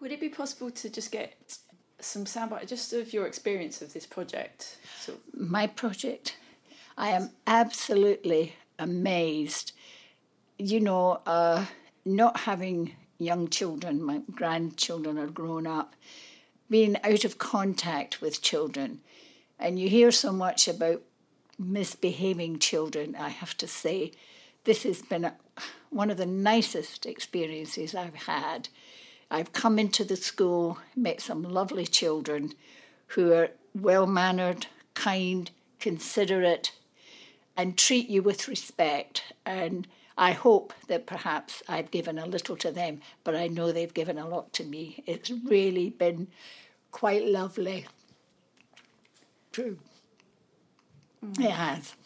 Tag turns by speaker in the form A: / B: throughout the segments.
A: Would it be possible to just get some soundbite just of your experience of this project?
B: My project? I am absolutely amazed. You know, not having young children, my grandchildren are grown up, being out of contact with children, and you hear so much about misbehaving children, I have to say, this has been one of the nicest experiences I've had. I've come into the school, met some lovely children who are well-mannered, kind, considerate, and treat you with respect. And I hope that perhaps I've given a little to them, but I know they've given a lot to me. It's really been quite lovely. True. It has.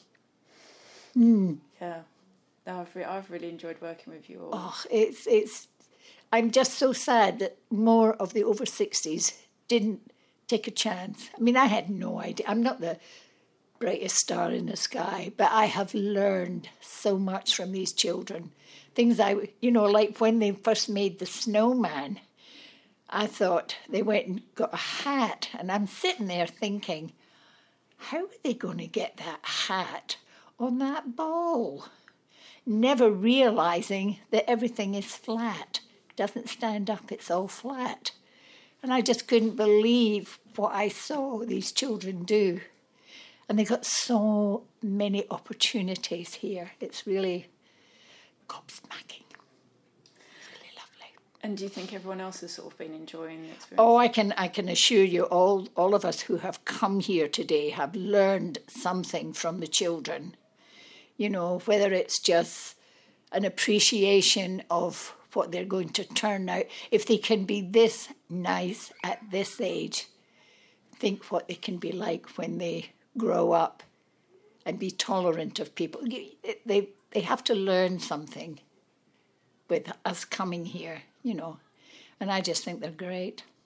A: Yeah. No, I've really enjoyed working with you all.
B: Oh, it's. I'm just so sad that more of the over 60s didn't take a chance. I mean, I had no idea. I'm not the brightest star in the sky, but I have learned so much from these children. Things like when they first made the snowman, I thought they went and got a hat, and I'm sitting there thinking, how are they going to get that hat on that ball? Never realising that everything is flat. Doesn't stand up, it's all flat. And I just couldn't believe what I saw these children do. And they got so many opportunities here. It's really gobsmacking. It's really lovely.
A: And do you think everyone else has sort of been enjoying the experience?
B: Oh, I can assure you, all of us who have come here today have learned something from the children. You know, whether it's just an appreciation of what they're going to turn out. If they can be this nice at this age, think what they can be like when they grow up and be tolerant of people. They have to learn something with us coming here, you know. And I just think they're great.